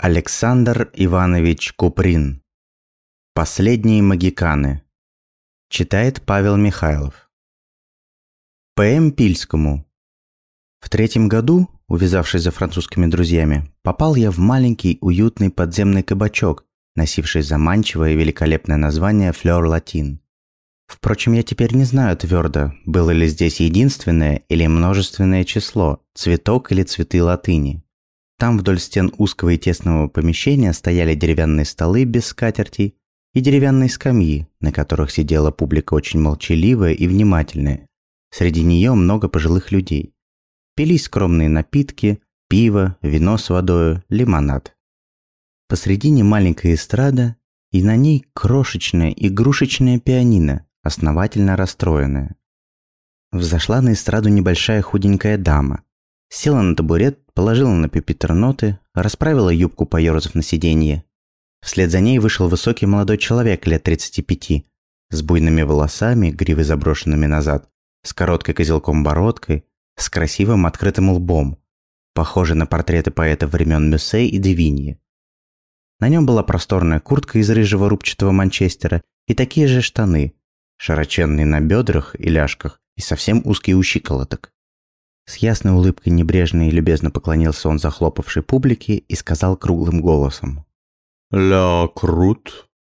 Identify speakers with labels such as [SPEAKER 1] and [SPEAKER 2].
[SPEAKER 1] Александр Иванович Куприн. Последние могиканы. Читает Павел Михайлов. П.М. Пильскому. В 3-м году, увязавшись за французскими друзьями, попал я в маленький уютный подземный кабачок, носивший заманчивое и великолепное название «Флёр Латин». Впрочем, я теперь не знаю твердо, было ли здесь единственное или множественное число, цветок или цветы латыни. Там вдоль стен узкого и тесного помещения стояли деревянные столы без скатертей и деревянные скамьи, на которых сидела публика очень молчаливая и внимательная. Среди нее много пожилых людей. Пились скромные напитки, пиво, вино с водою, лимонад. Посредине маленькая эстрада, и на ней крошечное игрушечное пианино, основательно расстроенное. Взошла на эстраду небольшая худенькая дама. Села на табурет, положила на пюпитр ноты, расправила юбку, поёрзав на сиденье. Вслед за ней вышел высокий молодой человек лет 35, с буйными волосами, гривой заброшенными назад, с короткой козелком бородкой, с красивым открытым лбом, похожий на портреты поэтов времен Мюссе и де Виньи. На нем была просторная куртка из рыжего рубчатого манчестера и такие же штаны, широченные на бедрах и ляжках и совсем узкие у щиколоток. С ясной улыбкой небрежно и любезно поклонился он захлопавшей публике и сказал круглым голосом:
[SPEAKER 2] «Ля Крут,